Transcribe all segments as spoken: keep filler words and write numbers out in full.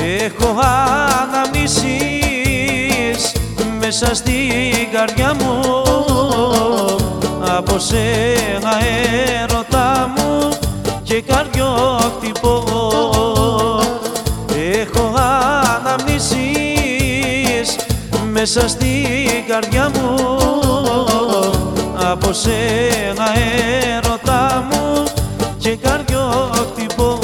Έχω αναμνήσεις μέσα στην καρδιά μου, από σένα έρωτα μου και καρδιόχτυπο. Έχω αναμνήσεις μέσα στην καρδιά μου, από σένα έρωτα μου και καρδιόχτυπο.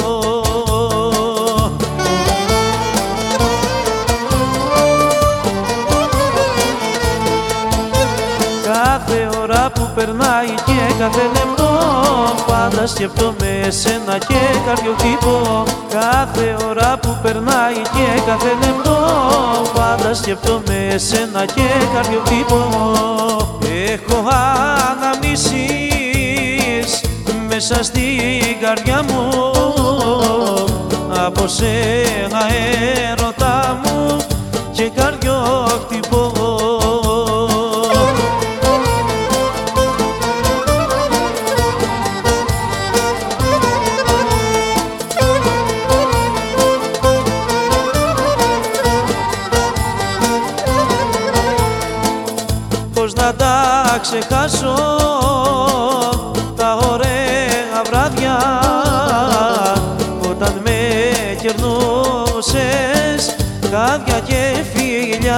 Κάθε ώρα που περνάει και κάθε λεπτό πάντα σκεφτόμαι εσένα και καρδιοχτύπω. Κάθε ώρα που περνάει και κάθε λεπτό πάντα σκεφτόμαι εσένα και καρδιοχτύπω. Έχω αναμνήσεις μέσα στην καρδιά μου, από σένα έρωτα μου και καρδιόχτυπω. Πώς να τα ξεχάσω τα ωραία βράδια όταν με κερνούσες χάδια και φιλιά.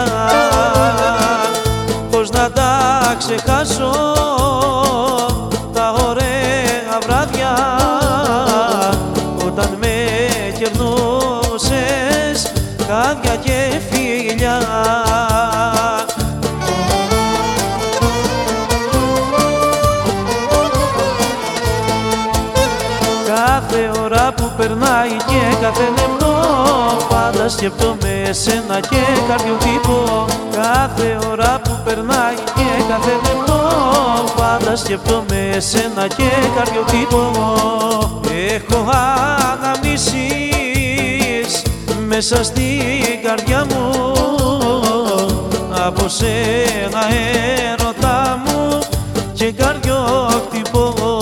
Πώς να τα ξεχάσω τα ωραία βράδια όταν με κερνούσες χάδια και φιλιά. Κάθε ώρα που περνάει και κάθε λεπτό πάντα σκεφτόμαι εσένα και καρδιοχτύπω. Κάθε ώρα που περνάει και κάθε λεπτό πάντα σκεφτόμαι εσένα και καρδιοχτύπω. Έχω αναμνήσεις μέσα στην καρδιά μου, από σένα έρωτα μου και καρδιόχτυπο.